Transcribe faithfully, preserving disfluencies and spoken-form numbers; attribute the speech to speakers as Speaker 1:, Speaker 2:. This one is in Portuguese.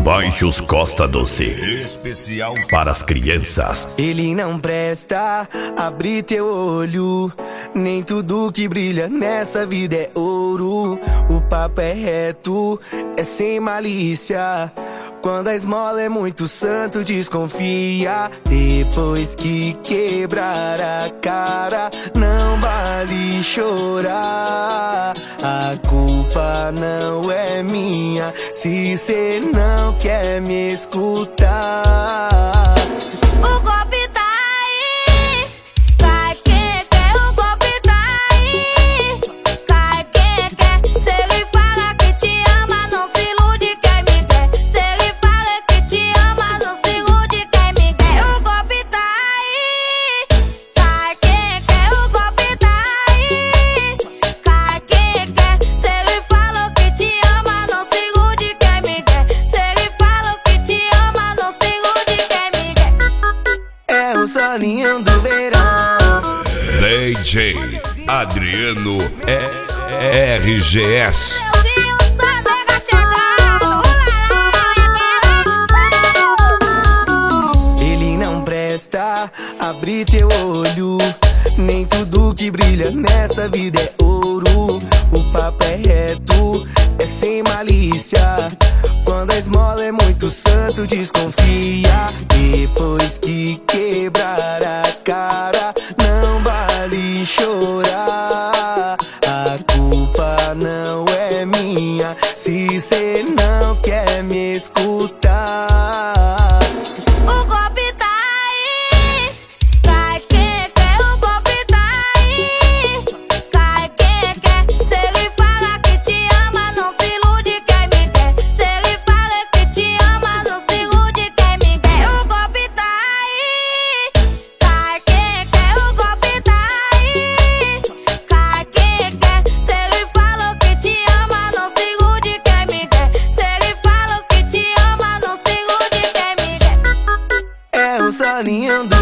Speaker 1: Baixos Costa Doce,
Speaker 2: especial
Speaker 1: para as crianças.
Speaker 3: Ele não presta, abre teu olho. Nem tudo que brilha nessa vida é ouro. O papo é reto, é sem malícia. Quando a esmola é muito santo, desconfia. Depois que quebrar a cara, não vale chorar. A culpa não é minha se cê não quer me escutar.
Speaker 4: O golpe tá aí, cai quem quer, o golpe tá aí, cai quem quer. Se ele fala que te ama, não se ilude, quem me quer. Se ele fala que te ama, não se ilude, quem me quer. O golpe tá aí, cai quem quer, o golpe tá aí, cai quem quer. Se ele fala que te ama, não se ilude, quem me quer. Se ele fala que te ama, não se ilude, quem me quer.
Speaker 3: É o solinho do verão.
Speaker 2: D J Adriano é R G S.
Speaker 3: Ele não presta, abre teu olho. Nem tudo que brilha nessa vida é ouro. O papo é reto, é sem malícia. Quando a esmola é muito santo, desconfia. Depois que quebrar a cara, não vale chorar. A culpa não é minha se cê não quer me escutar.
Speaker 4: O golpe tá aí, cai quem quer, o golpe tá aí, cai quem quer. Se ele fala que te ama, não se ilude, quem me quer. Se ele fala que te ama, não se ilude, quem me quer. O golpe tá aí, cai quem quer, o golpe tá aí, cai quem quer. Se ele fala que te ama, não se ilude, quem me quer. Se ele fala que te ama, não se ilude, quem me quer.
Speaker 3: É o solinho do